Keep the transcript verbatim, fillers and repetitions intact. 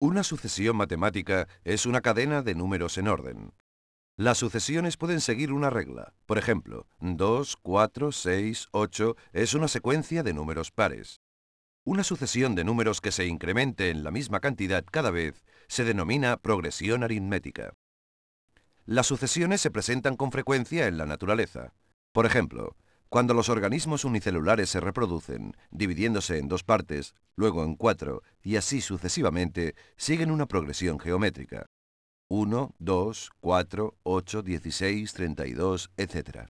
Una sucesión matemática es una cadena de números en orden. Las sucesiones pueden seguir una regla. Por ejemplo, dos, cuatro, seis, ocho es una secuencia de números pares. Una sucesión de números que se incremente en la misma cantidad cada vez se denomina progresión aritmética. Las sucesiones se presentan con frecuencia en la naturaleza. Por ejemplo, cuando los organismos unicelulares se reproducen, dividiéndose en dos partes, luego en cuatro, y así sucesivamente, siguen una progresión geométrica. uno, dos, cuatro, ocho, dieciséis, treinta y dos, etcétera.